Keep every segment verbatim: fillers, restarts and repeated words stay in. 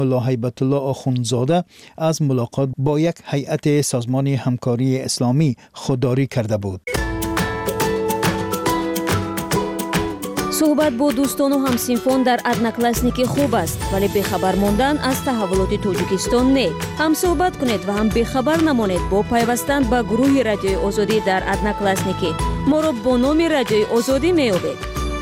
ملا هیبت الله آخوندزاده از ملاقات با یک هیئت سازمان همکاری اسلامی خودداری کرده بود. صحبت با دوستان و همسینفان در ادناکلاسنیکی خوب است، ولی بخبر ماندن از تحولات تاجیکستان نه. هم صحبت کنید و هم بخبر نمانید با پیوستن به گروه رادیوی آزادی در ادناکلاسنیکی. ما را با نام رادیوی آزادی می‌یابید.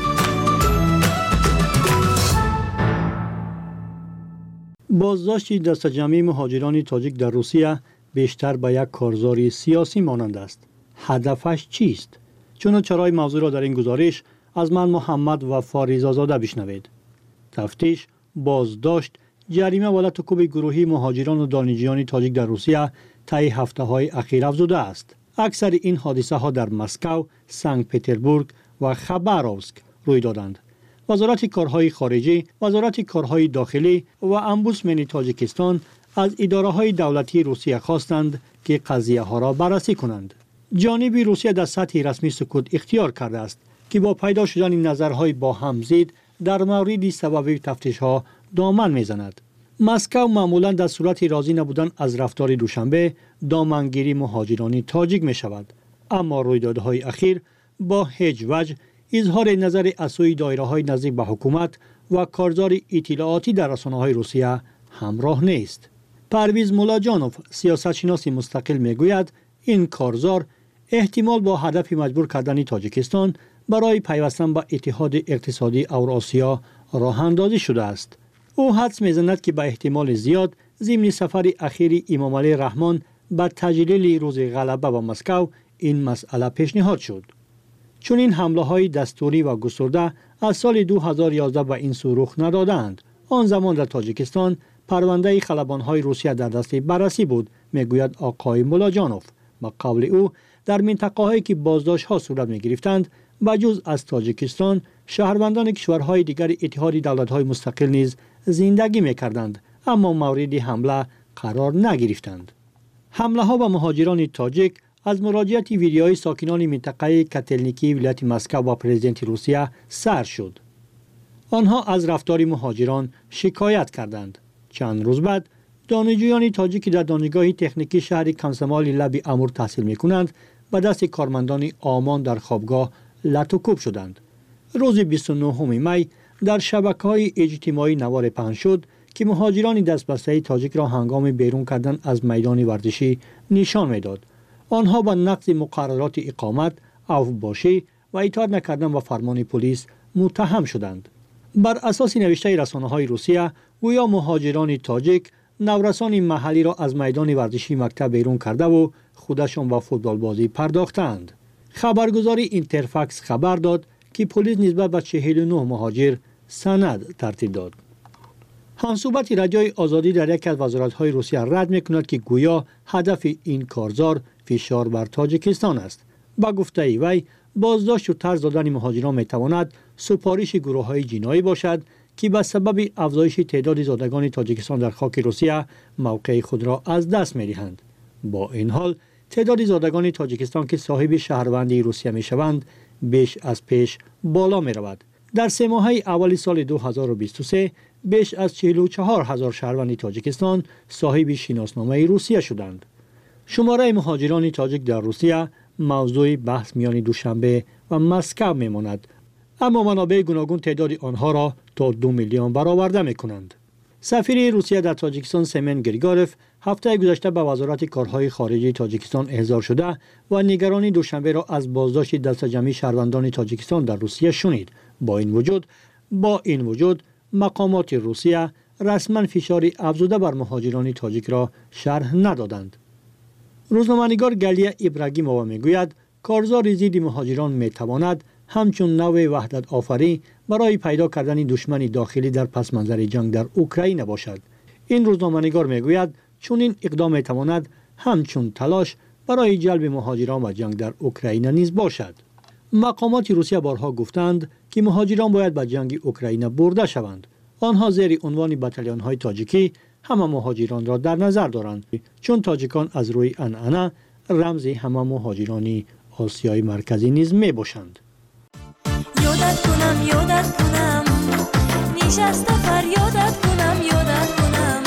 بازداشت دسته‌جمعی مهاجران تاجیک در روسیه بیشتر به یک کارزار سیاسی مانند است. هدفش چیست؟ چنانچه موضوع را در این گزارش از من محمد و فاریزازاده بشنوید. تفتیش، بازداشت، جریمه و لطکوب گروهی مهاجران و دانشجویان تاجیک در روسیه طی هفته‌های اخیر افزوده است. اکثر این حادثه ها در مسکو، سنت پترزبورگ و خباروفسک روی دادند. وزارت کارهای خارجی، وزارت کارهای داخلی و امبودسمن تاجیکستان از اداره‌های دولتی روسیه خواستند که قضیه ها را بررسی کنند. جانب روسیه در سطح رسمی سکوت اختیار کرده است که با پیدا شدن نظرهای با هم زید در مورد سبب تفتیش‌ها دامن می‌زند. مسکو معمولاً در صورت راضی نبودن از رفتار دوشنبه دامنگیری مهاجران تاجیک می‌شود، اما رویدادهای اخیر با هیچ وجه اظهار نظر از سوی دایره‌های نزدیک به حکومت و کارزار اطلاعاتی در رسانه‌های روسیه همراه نیست. پرویز مولاجانوف، سیاستشناس مستقل می‌گوید این کارزار احتمال با هدف مجبور کردن تاجیکستان برای پیوستن به اتحاد اقتصادی اوراسیا راه اندازی شده است. او حدس می‌زند که به احتمال زیاد ضمن سفر اخیر امام علی رحمان به تجلیل روز غلبه به مسکو این مسئله پیشنهاد شد. چون این حمله‌های دستوری و گسترده از سال دو هزار و یازده به این سو رخ ندادند. آن زمان در تاجیکستان پرونده خلبان‌های روسیه در دست بررسی بود، میگوید آقای مولاجانوف. با قول او در منطقه‌هایی که بازداشت‌ها صورت می‌گرفتند بجز از تاجیکستان شهروندان کشورهای دیگر اتحاد دولت‌های مستقل نیز زندگی می‌کردند، اما مورد حمله قرار نگرفتند. حمله‌ها به مهاجران تاجیک از مراجعت ویدیوهای ساکنان منطقه کاتلنیکی ولایت مسکو با پرزیدنت روسیه سر شد. آنها از رفتار مهاجران شکایت کردند. چند روز بعد دانشجویان تاجیک در دانشگاه تکنیکی شهر کانسمال لب امور تحصیل می‌کنند به دست کارمندان آمان در خوابگاه لطوکوب شدند. روز بیست و نهم می در شبکه‌های اجتماعی نوار پهن شد که مهاجران دستبسته تاجیک را هنگام بیرون کردن از میدان ورزشی نشان می‌داد. آنها با نقض مقررات اقامت، اوباشی و اطاعت نکردن به فرمان پلیس متهم شدند. بر اساس نوشته رسانه‌های روسیه، گویا مهاجران تاجیک نورسان محلی را از میدان ورزشی مکتب بیرون کرده و خودشان به فوتبال بازی پرداختند. خبرگزاری اینترفاکس خبر داد که پلیس نسبت به چهل و نه مهاجر سند ترتیب داد. همصحبت رادیوی آزادی در یک از وزارت‌های روسیه رد می‌کند که گویا هدف این کارزار فشار بر تاجیکستان است. با گفته وی بازداشت و طرز دادن مهاجران می‌تواند سفارش گروه‌های جنایی باشد که به سبب افزایش تعداد زادگان تاجیکستان در خاک روسیه موقع خود را از دست می‌دهند. با این حال تعداد زادگان تاجیکستان که صاحب شهروندی روسیه می‌شوند بیش از پیش بالا می‌رود. در سه ماهه اول سال دو هزار و بیست و سه بیش از چهل و چهار هزار شهروند تاجیکستان صاحب شناسنامه روسیه شدند. شماره مهاجران تاجیک در روسیه موضوع بحث میان دوشنبه و مسکو میماند، اما منابع گوناگون تعداد آنها را تا دو میلیون برآورده میکنند. سفیر روسیه در تاجیکستان سیمن گریگاروف هفته گذشته به وزارت کارهای خارجی تاجیکستان احضار شده و نگرانی دوشنبه را از بازداشت دسته‌جمعی شهروندان تاجیکستان در روسیه شنید. با این وجود با این وجود مقامات روسیه رسما فشار افزوده بر مهاجران تاجیک را شرح ندادند. روزنامه‌نگار گالیا ابراگیمووا میگوید کارزار ضد مهاجران میتواند همچون نوع وحدت آفری برای پیدا کردن دشمن داخلی در پس منظر جنگ در اوکراین باشد. این روزنامه‌نگار میگوید چون این اقدام میتواند همچون تلاش برای جلب مهاجران و جنگ در اوکراین نیز باشد. مقامات روسیه بارها گفتند که مهاجران باید به جنگ اوکراین برده شوند. آنها زیر عنوان بتالون‌های تاجیکی همه مهاجران را در نظر دارند، چون تاجیکان از روی عنعنه رمز همه مهاجران آسیای مرکزی نیز می باشند. یادت کنم یادت کنم نشسته فریادت کنم یادت کنم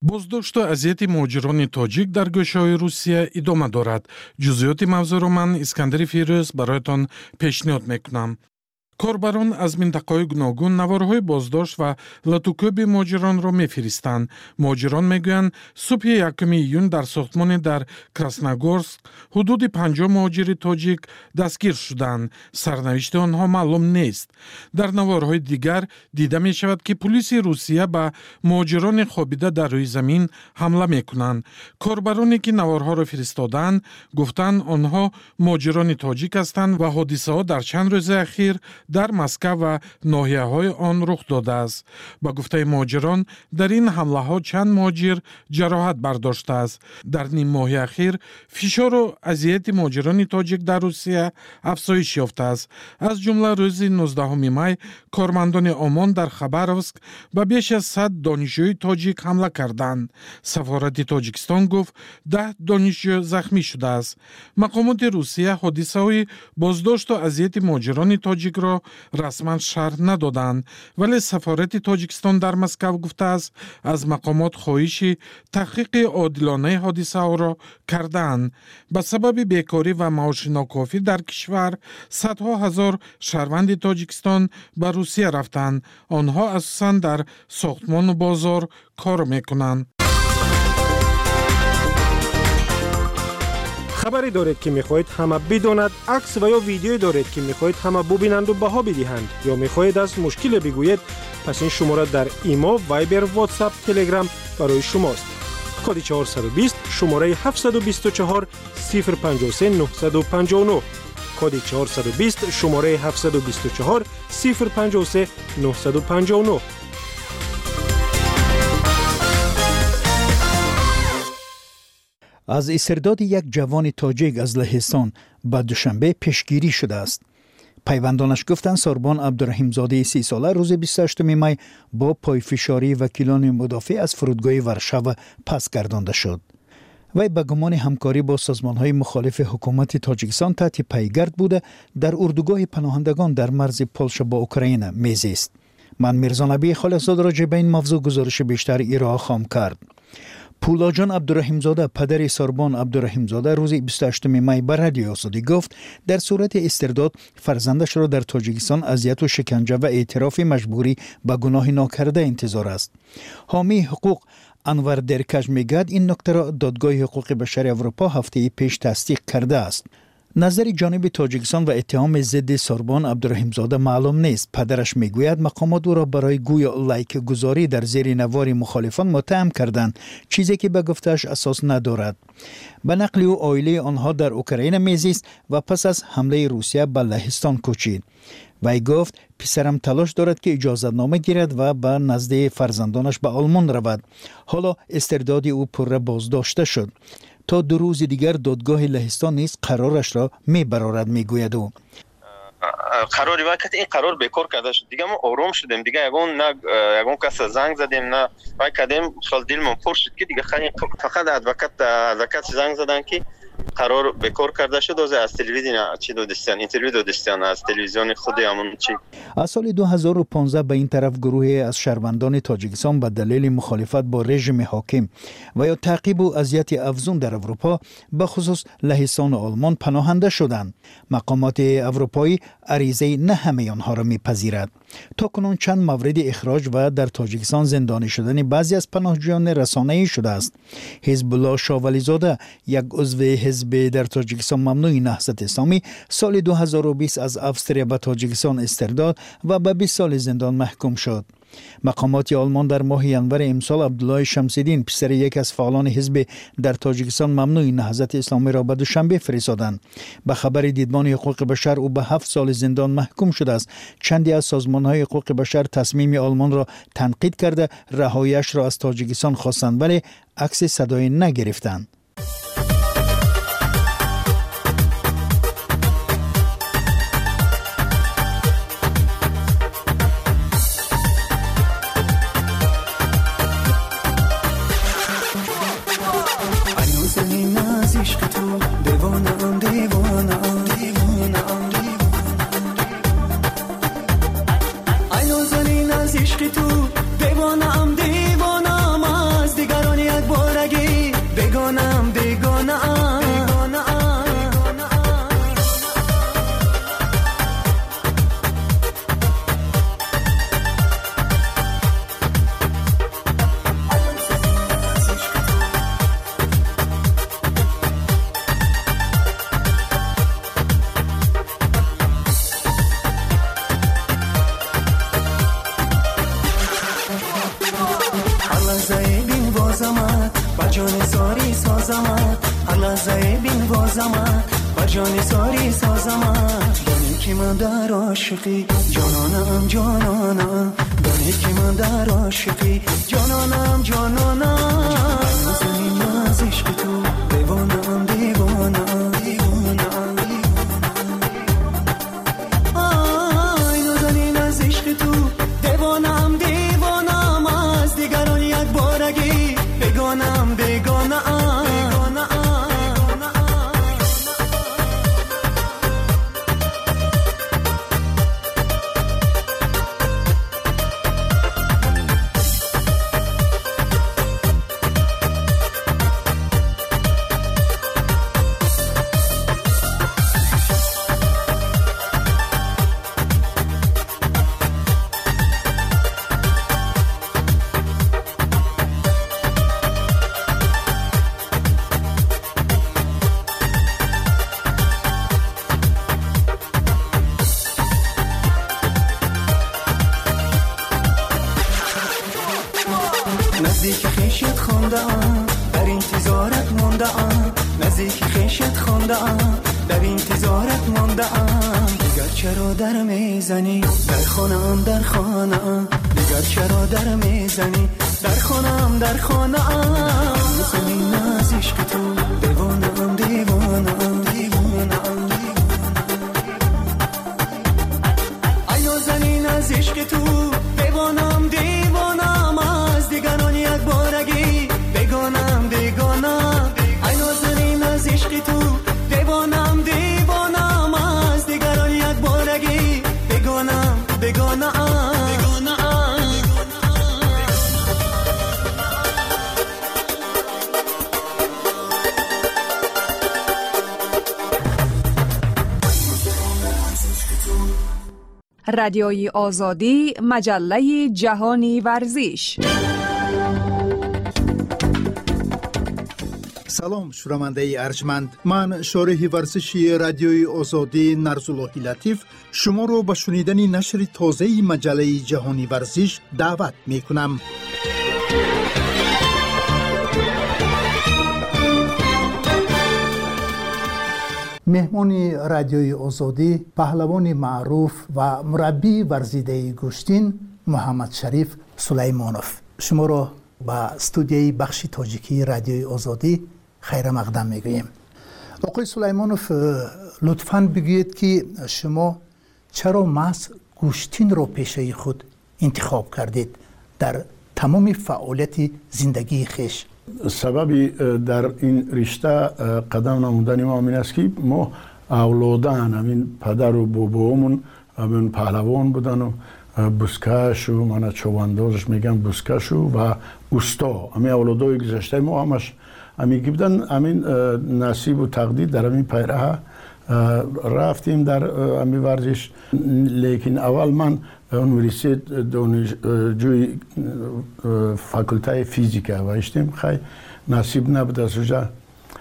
боздошт ва азияти муҳоҷирони тоҷик дар гӯшаҳои Русия идома дорад. ҷузъиёти мавзӯъро ман Искандари Фирӯз бароятон пешниҳод мекунам. корбарон аз минтақаҳои гуногун наворҳои боздошт ва латукӯби муҳоҷиронро мефиристанд. муҳоҷирон мегӯянд субҳи якуми июн дар сохтмоне дар Красногорск ҳудуди панҷоҳ муҳоҷири тоҷик дастгир шуданд. сарнавишти онҳо маълум нест. дар наворҳои дигар дида мешавад ки пулиси Русия ба муҳоҷирони хобида дар рӯи замин ҳамла мекунанд. корбароне ки наворҳоро фиристоданд гуфтанд онҳо муҳоҷирони тоҷик ҳастанд ва ҳодисаҳо дар чанд рӯзи ахир дар Москва ва ноҳияҳои он рух додааст. ба гуфтаи муҳоҷирон дар ин ҳамлаҳо чанд муҳоҷир ҷароҳат бардоштааст. дар ниммоҳи ахир фишору азияти муҳоҷирони тоҷик дар Русия афзоиш ёфтааст. аз ҷумла рӯзи нуздаҳуми май кормандони ОМОН дар Хабаровск ба беш аз сад донишҷӯи тоҷик ҳамла карданд. сафорати Тоҷикистон гуфт даҳ донишҷӯ захмӣ шудааст. мақомоти Русия ҳодисаҳои боздошту азияти муҳоҷирони тоҷикро расман шарҳ надоданд, вале сафорати Тоҷикистон дар Москва гуфтааст аз мақомот хоҳиши таҳқиқи одилонаи ҳодисаҳоро кардаанд. ба сабаби бекорӣ ва маоши нокофӣ дар кишвар садҳо ҳазор шаҳрванди Тоҷикистон ба Русия рафтанд. онҳо асосан дар сохтмону бозор кор мекунанд. خبری دارید که میخواهید همه بداند، عکس و یا ویدیویی دارید که میخواهید همه ببینند و بها بدهند یا میخواهید از مشکل بگویید، پس این شماره در ایما، وایبر، واتساپ، تلگرام برای شماست. کد چهارصد و بیست شماره هفتصد و بیست و چهار صفر پنجاه و سه نهصد و پنجاه و نه. کد چهارصد و بیست شماره هفتصد و بیست و چهار صفر پنجاه و سه نهصد و پنجاه و نه. از استرداد یک جوان تاجیک از لهستان به دوشنبه پیشگیری شده است. پیوندانش گفتند ساربان عبدالرحیمزاده سی ساله روز بیست و هشتم می با پایفشاری وکیلان مدافع از فرودگاه ورشاو پس گردانده شد. وی به گمان همکاری با سازمان‌های مخالف حکومت تاجیکستان تحت پیگرد بوده در اردوگاه پناهندگان در مرز پولشا با اوکراین میزیست. من میرزا نبی خالصزاده راجع به این موضوع گزارش بیشتر ارائه خواهم کرد. پولاجان عبدالرحیمزاده پدر ساربان عبدالرحیمزاده روز بیست و هشتم می به رادیو آزادی گفت در صورت استرداد فرزندش را در تاجیکستان اذیت و شکنجه و اعتراف مجبوری به گناه ناکرده انتظار است. حامی حقوق انور درکش میگوید این نکته را دادگاه حقوق بشر اروپا هفته پیش تصدیق کرده است. نظر جانب تاجیکستان و اتهام ضد ساربان عبدالرحیمزاده معلوم نیست. پدرش میگوید مقامات او را برای گویا لایک گذاری در زیر نوار مخالفان متهم کردند، چیزی که به گفتش اساس ندارد. به نقل او عائله آنها در اوکراین میزیست و پس از حمله روسیه به لهستان کوچید. وی گفت پسرم تلاش دارد که اجازت نامه گیرد و به نزد فرزندانش به آلمان رود. حالا استرداد او پر بازداشته شد. تا دو روز دیگر دادگاه لهستان نیز قرارش را میبرارد میگوید او. قراری وقت این قرار بیکار کرده شد دیگه ما آروم شدیم دیگه یگون نه یگون کس زنگ زدیم نه وای کردیم خیلی دلمون پر شد که دیگه فقط ادوکات ادوکات زنگ زدن که قرار بیکار کرده شد از تلویزیون چی دادستان اینترویو دادستان از تلویزیون خود همون چی. از سال دو هزار و پانزده به این طرف گروهی از شهروندان تاجیکستان به دلیل مخالفت با رژیم حاکم و یا تعقیب و اذیت افزون در اروپا به خصوص لهستان و آلمان پناهنده شدند. مقامات اروپایی عریضه نه همه آنها را میپذیرد. تا کنون چند مورد اخراج و در تاجیکستان زندانی شدن بعضی از پناهجویان رسانه‌ای شده است. حزب الله شاولیزاده یک عضو حزب در تاجیکستان ممنوع نهضت اسلامی سال دو هزار و بیست از افسریه به تاجیکستان استرداد و به بیست سال زندان محکوم شد. مقامات آلمان در ماه ینور امسال عبدالله شمس‌الدین پسر یک از فعالان حزب در تاجیکستان ممنوع نهضت اسلامی را به دوشنبه فرستادند. به خبر دیدبان حقوق بشر او به هفت سال زندان محکوم شده است. چندی از سازمان‌های حقوق بشر تصمیم آلمان را تنقید کرده رهایی‌اش را از تاجیکستان خواستند ولی عکس صدایی نگرفتند. عشق تو دیوانه ام دیوانه ام از دیگران جان ساری سازم هر لحظه بین بازم بر جان ساری سازم دانی که من در عاشقی جانانم جانانم دانی که من در عاشقی جانانم جانانم نازنین از عشق تو دیوانم دیوانم دیوانم آی نازنین از عشق تو دیوانم دیوانم از دیگران یک بارگی بگانم بگانم نزدیک خیشت خوندم در انتظارت موندم نزدیک خیشت خوندم در انتظارت موندم دیگر چرا در میزنی در خانم در خانم دیگر چرا در میزنی در خانم در خانم زمین از عشق تو دیوانم دیوانم دیوانم ای نازنین از عشق تو دیوانم دیوانم از دیگران یک بارگی بگانم بگانم ای نازنین از عشق تو دیوانم دیوانم از دیگران یک بارگی بگانم بگانم رادیوی آزادی مجله جهانی ورزش. سلام شنونده ارجمند، من شارح ورزشی رادیوی آزادی نرزالله لطیف شما رو به شنیدن نشر تازه مجله جهانی ورزش دعوت می کنم. مهمان رادیوی آزادی پهلوان معروف و مربی ورزیده گشتین محمد شریف سلیمانوف شما را به استودیوی بخش تاجیکی رادیوی آزادی خیر مقدم میگوییم. آقای سلیمانوف لطفاً بگویید که شما چرا محض گوشتین را پیشه خود انتخاب کردید در تمام فعالیت زندگی خیش؟ سببی در این رشته قدم نمودن ما این است که ما اولادان همین پدر و بابامون همین پهلوان بودن و بزکش و من چواندازش میگم بزکش و استا همین اولادای گذشته ما همش همین که بودن همین نصیب و تقدیر در همین پیره رفتیم در همین ورزش. لیکن اول من اونیورسیت دانشجوی فاکولته فیزیک وایشتیم، خیلی نصیب نبود از اونجا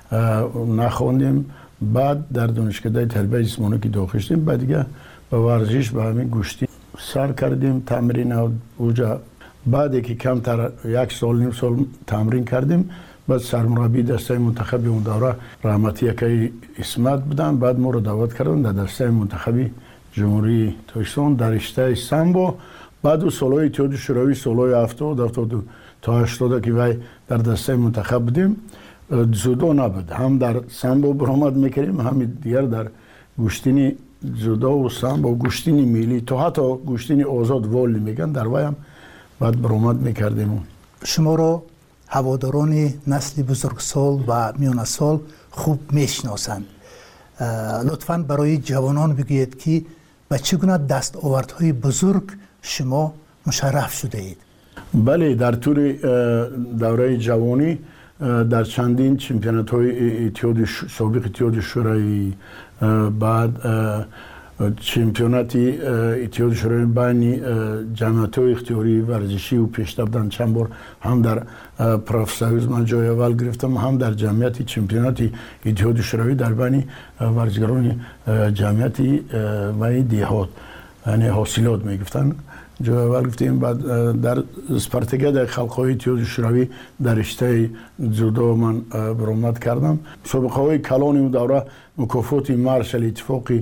نخوندیم. بعد در دانشکده تربیت جسمانی که داخل شدیم بعد دیگه به ورزش به همین گوشتی سر کردیم تمرین اونجا. بعد که کمتر یک سال نیم سال تمرین کردیم بعد سرمربی دسته منتخب اون دوره رحمتی که اسمت بودن، بعد ما رو دعوت کردن در دسته منتخبی جمهوری تاجیکستان در رشته سامبو. بعد و سالهای اتحاد شوروی سالهای هفتاد هفتاد تا هشتاد که وای در دسته منتخب بودیم. جودو نبود، هم در سامبو برآمد میکردیم هم دیگر در گوشتینی جودو و سامبو گوشتینی ملی تا حتی گوشتینی آزاد والی میگن در وای هم بعد برآمد میکردیم. شما رو هواداران نسل بزرگسال و میانه سال خوب میشناسند. لطفاً برای جوانان بگویید که به چگونه دستاوردهای بزرگ شما مشرف شده اید؟ بله، در طول دوره جوانی در چندین چمپیونات های اتحاد سابق اتحاد شوروی، بعد چمپیوناتی اتحاد شوروی بین جمعیت های اختیاری ورزشی و پیشرفت بودن. چند بار هم در پروفسوریز من جای اول گرفتم، هم در جمعیت چمپیوناتی اتحاد شوروی در بین ورزشکاران جمعیتی و دیهات یعنی حاصلات میگفتن. جای اول گرفتیم. بعد در اسپارتاکیاد خلق‌های اتحاد شوروی در رشته جودو من برآمد کردم. مسابقه‌های کلان اون دوره مکافات مارشال اتفاقی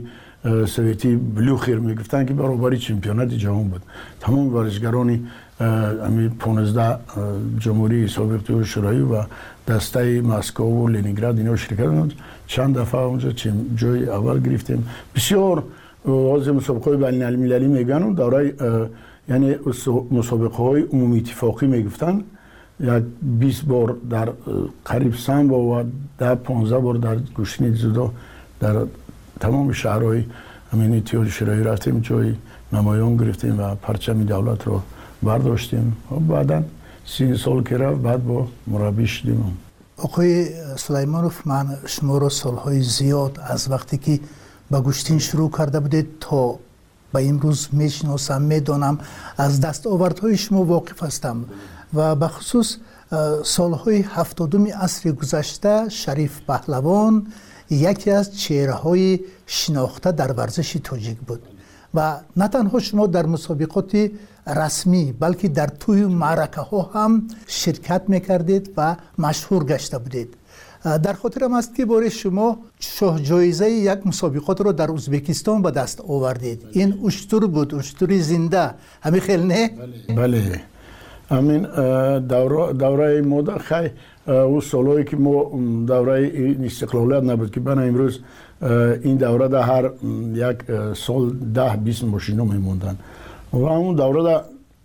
سویتی بلوخیر میگفتن که برابری چمپیونات جهان بود. تمام ورزشکارانی امی پانزده جمهوری سابق اتحاد شوروی و دسته مسکو و لنینگراد اینا شرکت کردند. چند دفعه اونجا جای اول گرفتیم. بسیار از مسابقه‌های بین‌المللی میگن دوره یعنی مسابقه‌های عمومی اتفاقی میگفتن یک بیست بار در قریب سه بار و ده پانزده بار در گوشین جودو در تمام شهرهای همین اتحاد شوروی رفتیم، جای نمایان گرفتیم و پرچم دولت رو برداشتیم. بعدا سی سال که رفت بعد با مربی شدیم. آقای سلیمانوف، من شما رو سالهای زیاد از وقتی که با گوشتین شروع کرده بودید تا به امروز میشناسم، میدانم، از دستاوردهای شما واقف هستم و به خصوص سالهای هفتادم عصر گذشته شریف پهلوان یکی از چهره‌های شناخته در ورزش تاجیک بود و نه تنها شما در مسابقات رسمی بلکه در توی معرکه ها هم شرکت میکردید و مشهور گشته بودید. در خاطرم است که باره شما شاه جایزه یک مسابقات رو در ازبکستان به دست آوردید. این اشتر بود، اشتری زنده، همین خیلی نه؟ بله. همین دوره دوره مدت خیلی او سالهایی که ما دوره استقلالیت نبود که بنا امروز این دوره در هر یک سال ده بیست ماشینا میموندن و اون دوره در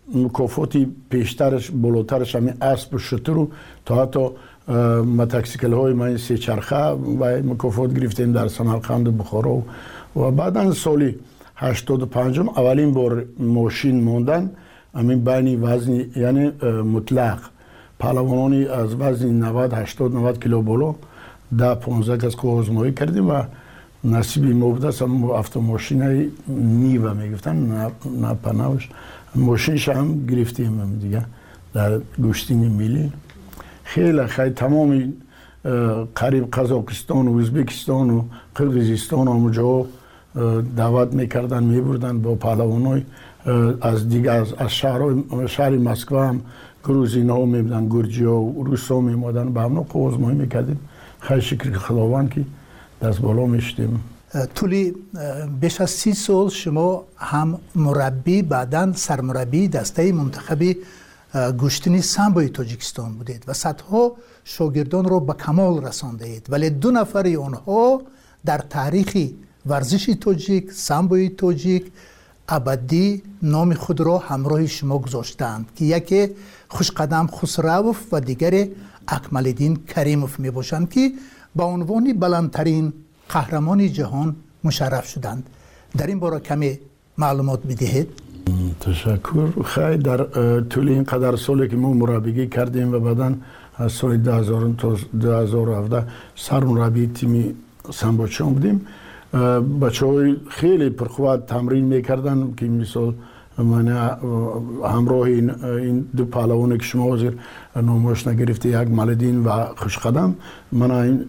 مکافاتی پیشترش بالاترش همین اسب و شتر و تا حتی متکسیکل های من سه چرخه و مکافات گرفتیم در سمرقند و بخارا و بعدا سالی هشتاد و پنج اولین بار ماشین موندن همین بین وزن یعنی مطلق پهلوانانی از وزن نود هشتاد نود کیلو بالا ده پانزده از آزمایی کردیم و نصیبی ما بوده است. هم автомاشین نیو میگفتن، نه نه پناهش ماشینش هم گرفتیم دیگه در گوشتین ملی. خیلی خیلی تمامی قریب قزاقستان و ازبکستان و قرقیزستان اونجا دعوت میکردن میبردن با پهلوانای از دیگه از از شهر شهر مسکو هم گروزینا ها میبودن، گرجی ها و روس ها میمادن به همنا آزمایی میکردیم. خیلی شکر خداوند که دست بالا میشتیم. طولی بیش از سی سال شما هم مربی بعداً سرمربی دسته منتخب گوشتنی سامبوی تاجیکستان بودید و صدها شاگردان رو به کمال رساندید، ولی دو نفر آنها در تاریخ ورزش تاجیک سامبوی تاجیک ابدی نام خود را همراه شما گذاشتند که یکی خوشقدم خسروف و دیگر اکمالدین کریموف می باشند که با عنوان بلندترین قهرمان جهان مشرف شدند. در این باره کمی معلومات بدهید. تشکر. خیلی در طول این قدر سالی که ما مربیگی کردیم و بعداً از سال دو هزار تا دو هزار و هفده سرمربی تیم سامبوچان بودیم. بچه های خیلی پرقوت تمرین میکردن که مثال من همراه این, این دو پهلوانی که شما حاضر نامش نگرفته، یک مالدین و خوشقدم، من این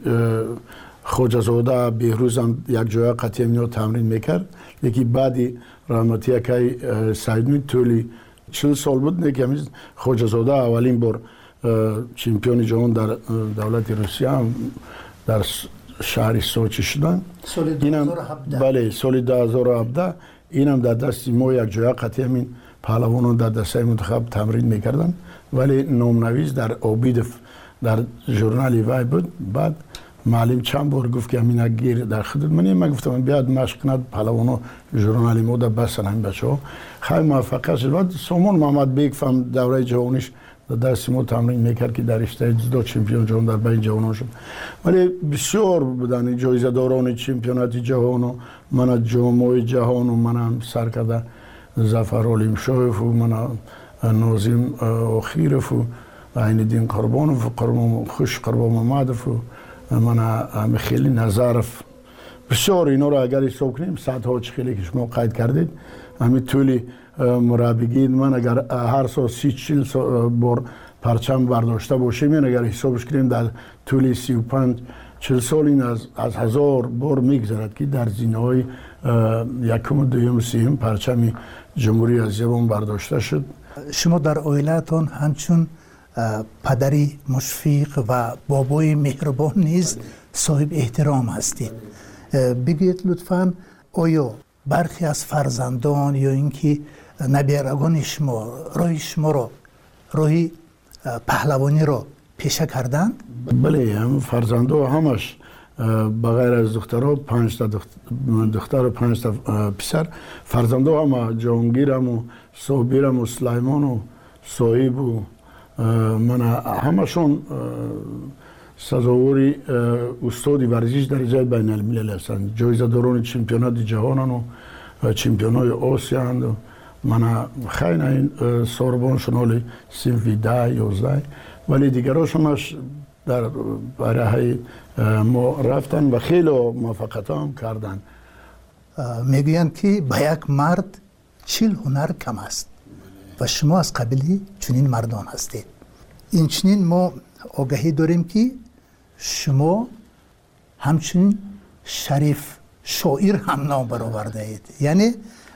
خوجزاده بهروز هم یک جای قطعی اینا تمرین میکرد. یکی بعدی رحمتی که سعیدمی طولی چل سال بود نه که همیز خوجزاده اولین بار چمپیون جهان در دولت روسیه هم در شهر سوچی شدن. سال دو هزار و هفده. بله سال دو هزار و هفده اینم در دست ما یک جای قطعی همین پهلوانان در دسته منتخب تمرین میکردن، ولی نامنویس در آبیدف در ژورنال وای بود. بعد معلم چند بار گفت که همین گیر در خدمت منی، من گفتم بیاد مشق کند پهلوانا ژورنال ما در بسن همین بچه‌ها. خیلی موفق شد. بعد سامان محمد بیگ فهم دوره جهانیش در دست ما تمرین میکرد که در رشته جودو چمپیون جهان در بین جوانان شد. ولی بسیار بودن جایزه داران چمپیونات جهان و من جامعه جهان و من سر کرده ظفر علیم شایف و من ناظم آخیرف و عین الدین قربانوف و قربان خوش قربان محمدف و من خیلی نظرف. بسیار اینا رو اگر حساب کنیم صدها خیلی که شما قید کردید همین طولی مربیگی من اگر هر سال سی چل بار پرچم برداشته باشیم، این اگر حسابش کنیم در طول سی و پنج چهل سال این از, از هزار بار میگذرد که در زینه های یکم و دویم و سیم پرچم جمهوری از زبان برداشته شد. شما در عائلتان همچون پدری مشفق و بابای مهربان نیز صاحب احترام هستید. بگید لطفاً آیا برخی از فرزندان یا اینکه نبیرگان شما راه شما را راهی پهلوانی را پیشه کردند؟ بله، هم فرزندا همش بغیر از دخترها پنج تا دختر و پنج تا پسر، فرزندا هم جهانگیرم و صابرم و سلیمان و صاحب و من همشون سزاواری استادی ورزش در جای بین الملل هستند. جایزه داران چمپیونات جهان و چمپیونات آسیا هستند. من خیلی این سوربان شنالی سنفی ده یازده، ولی دیگراشونش در برای ما رفتن و خیلی موفقیت هم کردن. میگویند که به یک مرد چهل هنر کم است و شما از قبیلی چنین مردان هستید. این چنین ما آگاهی داریم که شما همچنین شریف شاعر هم نام برآورده اید. یعنی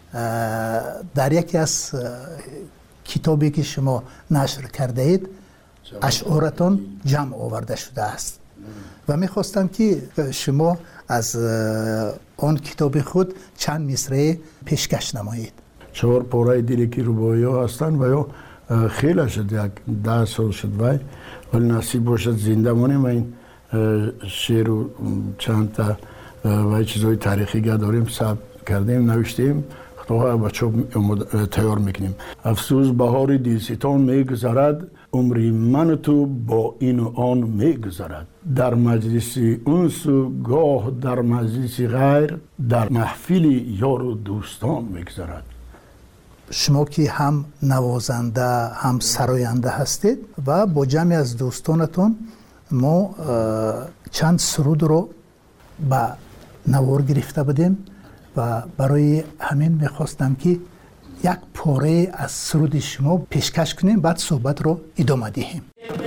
در یکی از کتابی که شما نشر کرده اید اشعارتان جمع آورده شده است و میخواستم که شما از آن کتاب خود چند مصرع پیشکش نمایید. چهار پاره دیلکی روبایی ها هستند و یا خیلی شد، یک ده سال شد وای، ولی نصیب باشد زنده مانیم و این شعر و چند تا و چیزهای تاریخی که داریم ثبت کردیم نوشتیم، خطاها بچه تیار میکنیم. افسوس بهار دیلستان میگذرد، عمری من تو با این و آن میگذرد. در مجلس انس و گاه در مجلس غیر، در محفل یار و دوستان میگذرد. شما که هم نوازنده هم سراینده هستید و با جمعی از دوستانتون ما چند سرود رو به نوار گرفته بودیم و برای همین میخواستم که یک پاره از سرود شما پیشکش کنیم، بعد صحبت رو ادامه دهیم.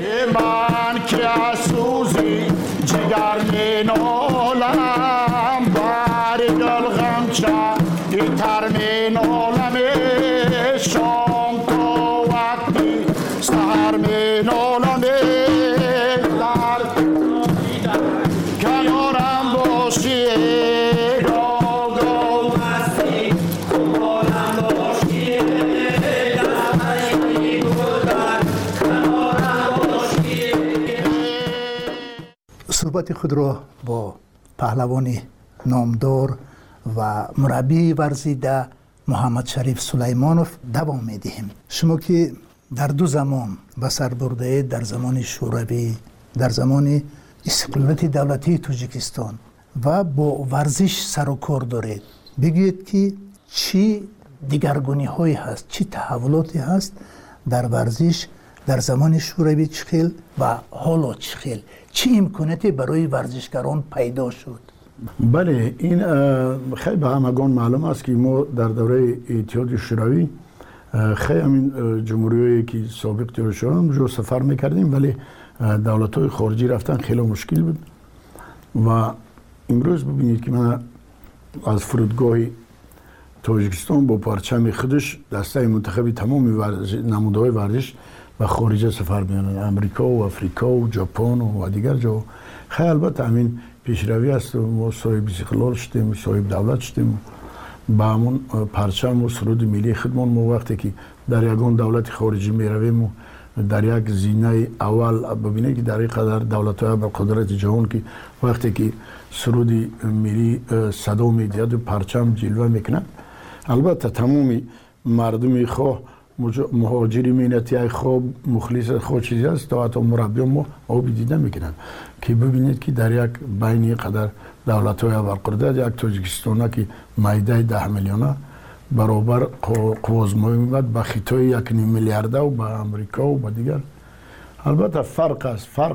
من که از سوزی جگر می نالم، بر دل غمچه تر می نالم، شام تا وقتی سهر می نالم، در کنارم باشی صحبت خود را با پهلوان نامدار و مربی ورزیده محمد شریف سلیمانوف دوام میدهیم. شما که در دو زمان به سر برده اید، در زمان شوروی، در زمان استقلالیت دولتی تاجیکستان و با ورزش سر و کار دارید، بگید که چی دیگرگونی هایی هست، چی تحولاتی هست در ورزش در زمان شوروی چخیل و حالا چخیل، چی امکاناتی برای ورزشکاران پیدا شد؟ بله، این خیلی به همگان معلوم است که ما در دوره اتحاد شوروی خیلی همین جمهوریایی که سابق تیر شدن جو سفر میکردیم، ولی دولت‌های خارجی رفتن خیلی مشکل بود و امروز ببینید که من از فرودگاه تاجیکستان با پرچم خودش دسته منتخبی تمام نمودهای ورزش و خارج سفر می‌کنند، امریکا و افریقا و ژاپن و دیگر جا. خیلی البته همین پیشروی است و ما صاحب استقلال شدیم، صاحب دولت شدیم، با همون پرچم و سرود ملی خودمان ما وقتی که در یگان دولت خارجی میرویم و در یک زینه اول ببینید که در این قدر دولت‌های با قدرت جهان که وقتی که سرود ملی صدا می‌دهد و پرچم جلوه میکنند، البته تمامی مردم خواه مهاجری مینتی های خوب مخلص خود چیزی است تا حتی مربی ما آبی دیده میکنند که ببینید که در یک بین قدر دولت های برقرار یک تاجیکستان که مایده ده میلیونه برابر قوازمایی میبود با خطای یک نیم میلیارده و با امریکا و با دیگر. البته فرق است، فرق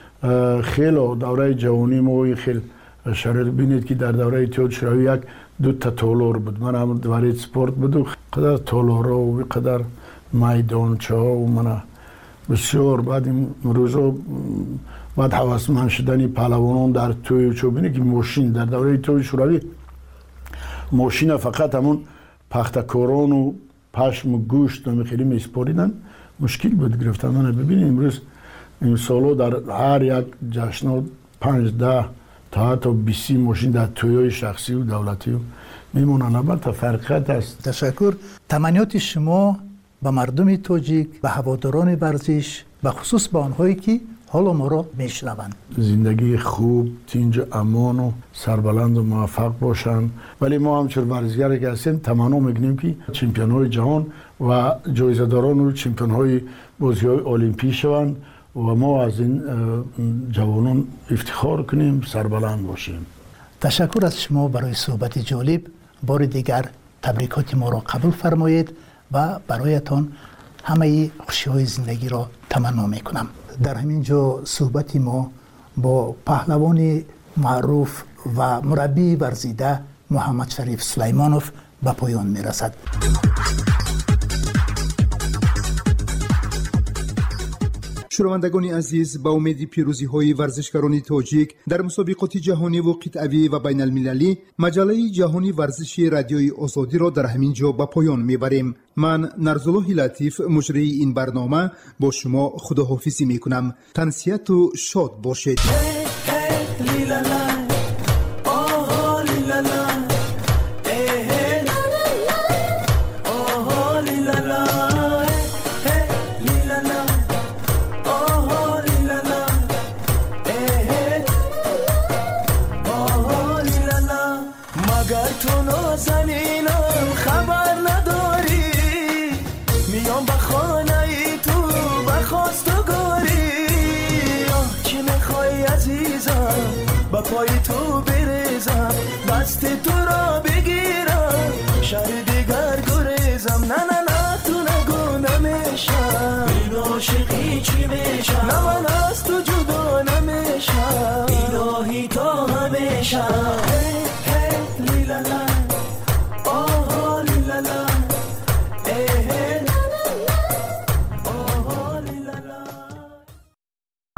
خیلی دوره جوانی ما خیلی شرایط بینید که در دوره اتحاد شوروی یک دو تا تالار بود، من هم دوره سپورت بود و قدر تالارا و قدر میدانچه ها و من بسیار بعد این روزا بعد هوسمند شدن پهلوانان در توی چوبینی که ماشین در دوره توی شوروی ماشین فقط همون پختکاران و پشم و گوشت و خیلی میسپاریدن، مشکل بود گرفتن. من ببینید امروز این سالو در هر یک جشن پنج ده تا حتی بیست ماشین در تویای شخصی و دولتی و میمونن. البته فرقیت است. تشکر. تمنیات شما به مردم تاجیک، به هواداران ورزش، به خصوص به آنهایی که حالا ما را میشنوند، زندگی خوب، تینج امان و سربلند و موفق باشند. ولی ما همچون ورزشگر که هستیم تمنا میکنیم که چمپیون های جهان و جایزه داران و چمپیون های بازی های المپی شوند و ما از این جوانان افتخار کنیم، سربلند باشیم. تشکر از شما برای صحبت جالب. بار دیگر تبریکات ما را قبول فرمایید و برایتان همه خوشی های زندگی را تمنا میکنم. در همین جا صحبت ما با پهلوان معروف و مربی ورزیده محمد شریف سلیمانوف به پایان میرسد. شنوندگان عزیز، با امید پیروزی های ورزشکاران تاجیک در مسابقات جهانی و قطعی و بین المللی، مجله جهانی ورزشی رادیوی آزادی را در همین جا به پایان میبریم. من نرزالله لطیف مجری این برنامه با شما خداحافظی میکنم. تنسیت و شاد باشید. با پای تو بریزم، دست